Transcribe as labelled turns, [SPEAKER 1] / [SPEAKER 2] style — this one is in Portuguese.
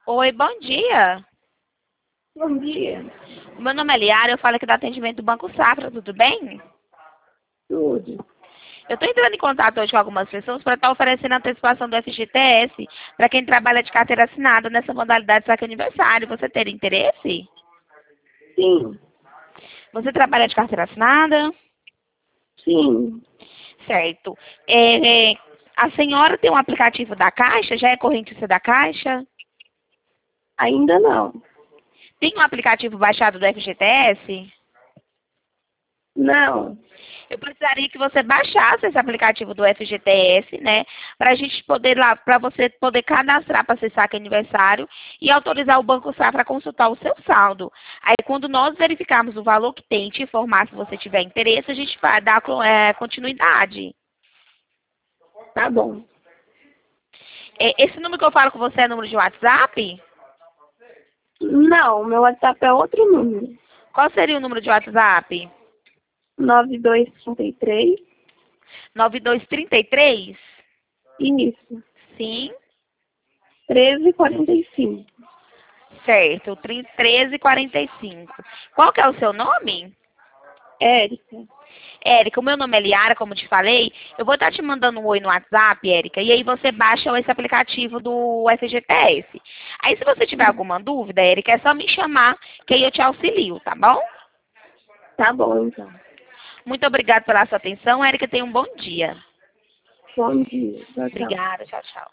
[SPEAKER 1] Oi, bom dia.
[SPEAKER 2] Bom dia.
[SPEAKER 1] Meu nome é Liara, eu falo aqui do atendimento do Banco Safra, tudo bem?
[SPEAKER 2] Tudo.
[SPEAKER 1] Eu estou entrando em contato hoje com algumas pessoas para estar oferecendo a antecipação do FGTS para quem trabalha de carteira assinada nessa modalidade saque aniversário. Você teria interesse?
[SPEAKER 2] Sim,
[SPEAKER 1] Você trabalha de carteira assinada?
[SPEAKER 2] sim.
[SPEAKER 1] Certo. A senhora tem um aplicativo da Caixa? Já é correntista da Caixa?
[SPEAKER 2] Ainda não.
[SPEAKER 1] Tem um aplicativo baixado do FGTS?
[SPEAKER 2] Não.
[SPEAKER 1] Eu precisaria que você baixasse esse aplicativo do FGTS, né? Para a gente poder lá, para você poder cadastrar para ser saque aniversário e autorizar o Banco Safra a consultar o seu saldo. Aí, quando nós verificarmos o valor que tem, te informar se você tiver interesse, a gente vai dar continuidade.
[SPEAKER 2] Tá bom.
[SPEAKER 1] Esse número que eu falo com você é número de WhatsApp?
[SPEAKER 2] Não, meu WhatsApp é outro número.
[SPEAKER 1] Qual seria o número de WhatsApp?
[SPEAKER 2] 9233.
[SPEAKER 1] 9233?
[SPEAKER 2] Isso.
[SPEAKER 1] Sim,
[SPEAKER 2] 1345.
[SPEAKER 1] certo. 1345. Qual que é o seu nome?
[SPEAKER 2] Érica.
[SPEAKER 1] Érica, o meu nome é Liara, como te falei. Eu vou estar te mandando um oi no WhatsApp, Érica, e aí você baixa esse aplicativo do FGTS. Aí, se você tiver alguma dúvida, Érica, é só me chamar, que aí eu te auxilio, tá bom?
[SPEAKER 2] Tá bom, então.
[SPEAKER 1] Muito obrigada pela sua atenção, Érica. Tenha um bom dia.
[SPEAKER 2] Bom dia. Tchau, tchau.
[SPEAKER 1] Obrigada, tchau, tchau.